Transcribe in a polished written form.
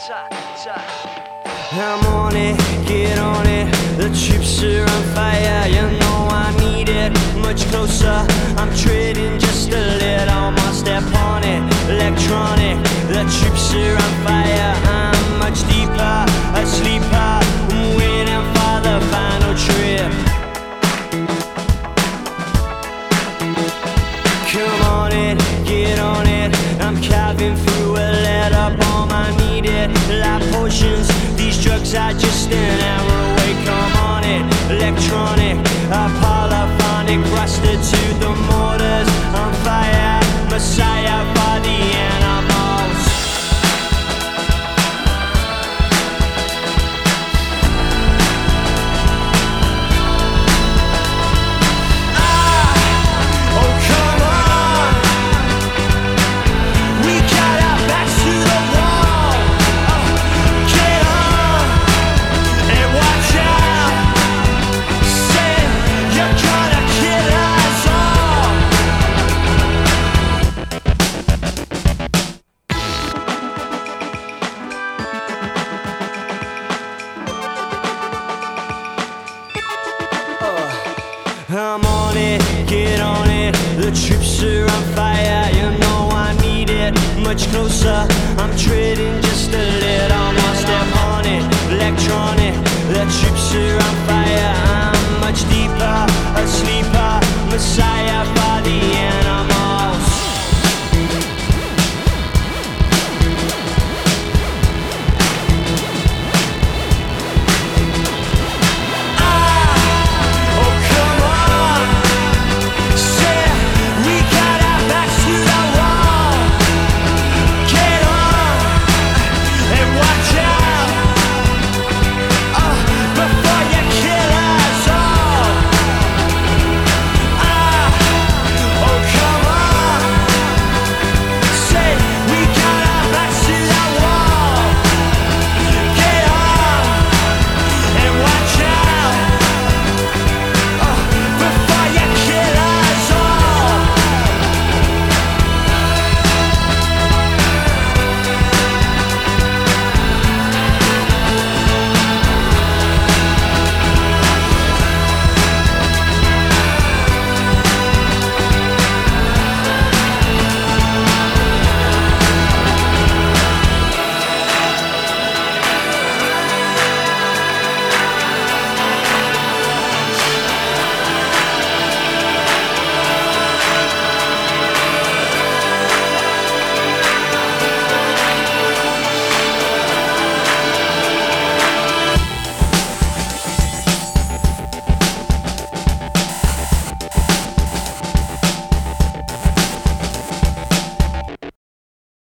I'm on it, get on it. The troops are on fire, you know I need it. Much closer, I'm treading just a little more. Step on it, electronic. The troops are on fire, I'm much deeper, a sleeper. I'm waiting for the final trip. Come on it, get on it. I'm carving through a letter bomb, I need it. Like potions, these drugs are just an hour away. Come on it, electronic, a polyphonic, rusted to the mortars. On fire, messiah for the animals. Oh come on, we got our backs to the wall. Get on and watch out. Say you're gonna kill us all. I'm on it, get on it. The troops are on fire, you know I need it. Much closer, I'm treading just a little more. Step on it, electronic. The troops are on fire, I'm much deeper, a sleeper, messiah.